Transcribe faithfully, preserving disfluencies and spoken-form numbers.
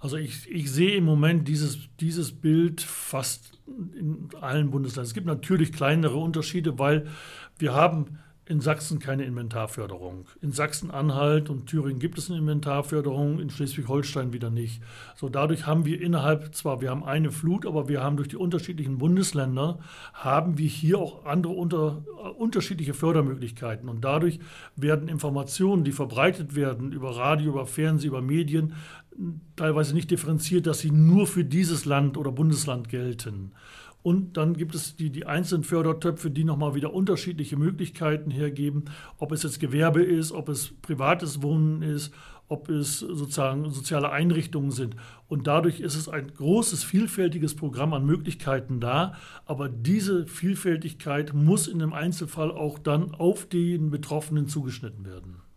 Also ich, ich sehe im Moment dieses, dieses Bild fast in allen Bundesländern. Es gibt natürlich kleinere Unterschiede, weil wir haben in Sachsen keine Inventarförderung. In Sachsen-Anhalt und Thüringen gibt es eine Inventarförderung, in Schleswig-Holstein wieder nicht. So, dadurch haben wir innerhalb, zwar wir haben eine Flut, aber wir haben durch die unterschiedlichen Bundesländer, haben wir hier auch andere unter, äh, unterschiedliche Fördermöglichkeiten. Und dadurch werden Informationen, die verbreitet werden über Radio, über Fernsehen, über Medien, teilweise nicht differenziert, dass sie nur für dieses Land oder Bundesland gelten. Und dann gibt es die, die einzelnen Fördertöpfe, die nochmal wieder unterschiedliche Möglichkeiten hergeben, ob es jetzt Gewerbe ist, ob es privates Wohnen ist, ob es sozusagen soziale Einrichtungen sind. Und dadurch ist es ein großes, vielfältiges Programm an Möglichkeiten da. Aber diese Vielfältigkeit muss in dem Einzelfall auch dann auf den Betroffenen zugeschnitten werden.